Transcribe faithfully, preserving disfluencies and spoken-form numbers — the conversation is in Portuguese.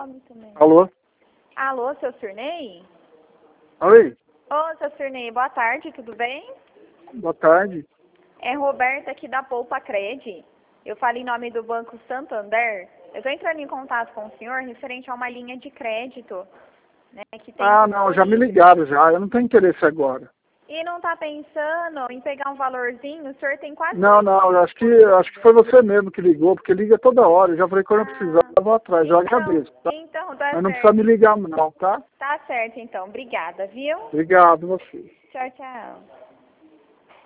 nome também. Alô? Alô, seu Surnei? Oi, Ô, seu Surnei, boa tarde, tudo bem? boa tarde. É Roberta aqui da Poupa Cred. Eu falo em nome do Banco Santander. Eu estou entrando em contato com o senhor referente a uma linha de crédito, né, que tem Ah, não, já me disponível. ligaram já, eu não tenho interesse agora. E não está pensando em pegar um valorzinho? O senhor tem quase... Não, não, eu acho que, acho que foi você mesmo que ligou, porque liga toda hora. Eu já falei que eu não precisava, Ah, eu vou atrás, eu então, agradeço, tá? então tá Mas não precisa certo. me ligar não, tá? Tá certo, então. Obrigada, viu? Obrigado, você. Tchau, tchau.